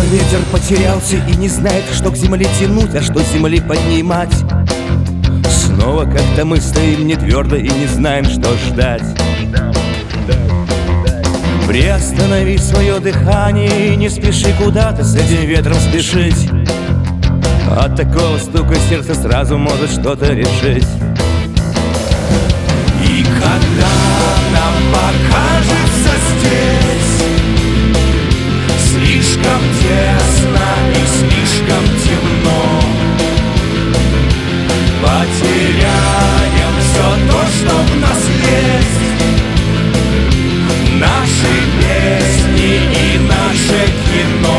ветер потерялся и не знает, что к земле тянуть, а что с земли поднимать. Снова как-то мы стоим не твердо и не знаем, что ждать. Приостанови свое дыхание и не спеши куда-то с этим ветром спешить. От такого стука сердце сразу может что-то решить. И когда нам покажется здесь слишком тесно и слишком темно, потеряем все то, что в нас есть, наши песни и наше кино.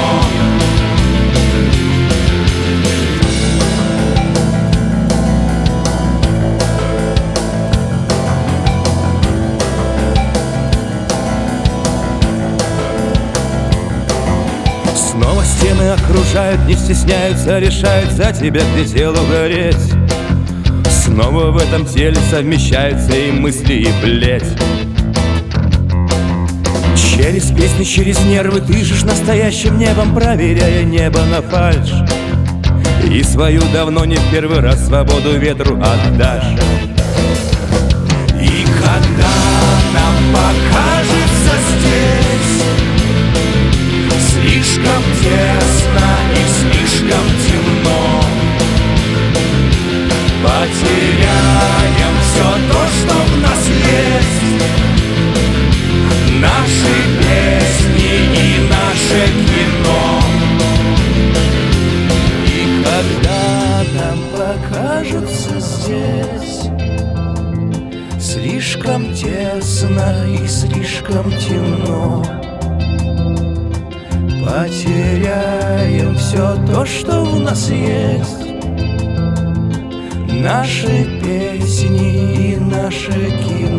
Снова стены окружают, не стесняются, решают за тебя, где телу гореть. Снова в этом теле совмещаются и мысли, и плеть. Через песни, через нервы дышишь настоящим небом, проверяя небо на фальшь. И свою давно не в первый раз свободу ветру отдашь. И когда нам покажется здесь слишком тесно и слишком темно, потеряем все то, что в нас есть, наши песни и наше кино. И когда нам покажется здесь слишком тесно и слишком темно, потеряем все то, что в нас есть, наши песни и наше кино.